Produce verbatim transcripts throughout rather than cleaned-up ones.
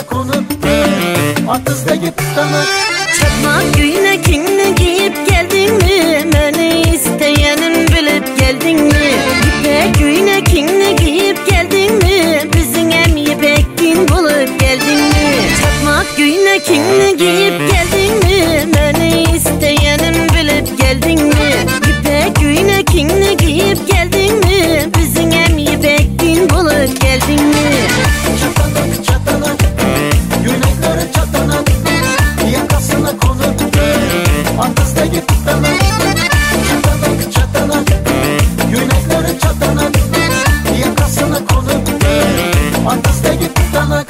konup atızda gittiler. Çakmak güynekini giyip geldin mi? Beni isteyenin bilip geldin mi? İpek güynekini giyip geldin mi? Bizim em ipektin bulup geldin mi? Çakmak güynekini giyip geldin mi? Beni isteyenin bilip geldin mi? İpek güynekini giyip geldin mi? Bizim em ipektin bulup geldin mi? Çatanak çatanak güynekleri çatanak, yakasına konup atızda gittiler. Çatanak çatanak güynekleri çatanak, yakasına konup atızda gittiler.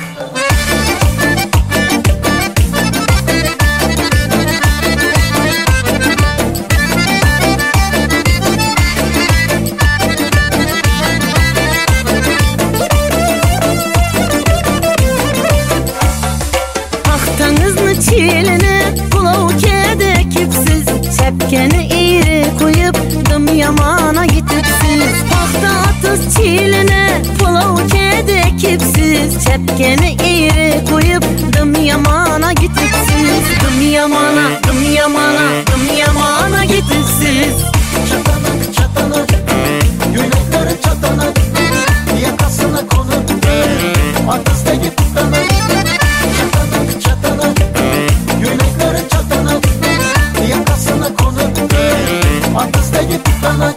Çiline bulavkede kipsiz, sepkeni eğri koyup dım yamana gitipsiz. Tahta atız çiline bulavkede kipsiz, sepkeni eğri koyup dım yamana gitipsiz. Dım yamana, dım yamana, dım yamana gitipsiz. Çatanak çatanak güynekleri çatanak, yakasına konup atızda gittiler. Çatanak çatanak güynekleri çatanak, yakasına konup atızda gittiler.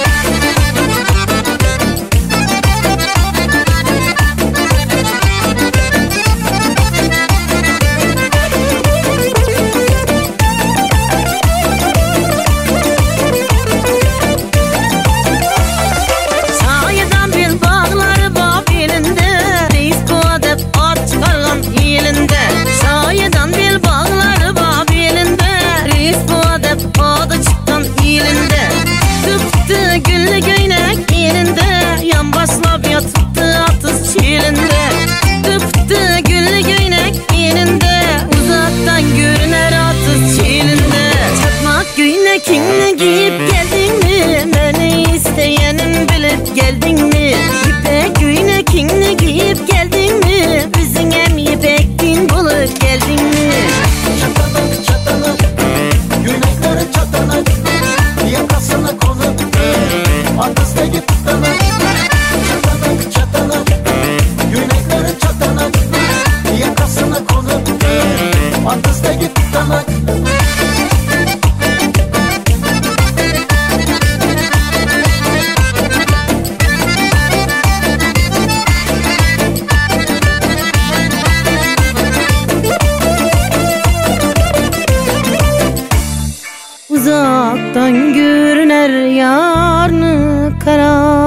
Güllü göynek elinde, yan baslap yatıptı atız çilinde. Tıptı güllü göynek elinde, uzaktan görüner atız çilinde. Çakmak güynekini giyip geldin mi? Beni isteyenin bilip geldin mi? İpek güynekini giyip geldin mi? Bizim em ipektin bulup geldin mi? Çatanak çatanak güynekleri çatanak, yakasına konup atızda gittiler. Çatanak çatanak güynekleri çatanak, yakasına konup atızda gittiler. Uzaktan görüner yarnı kara.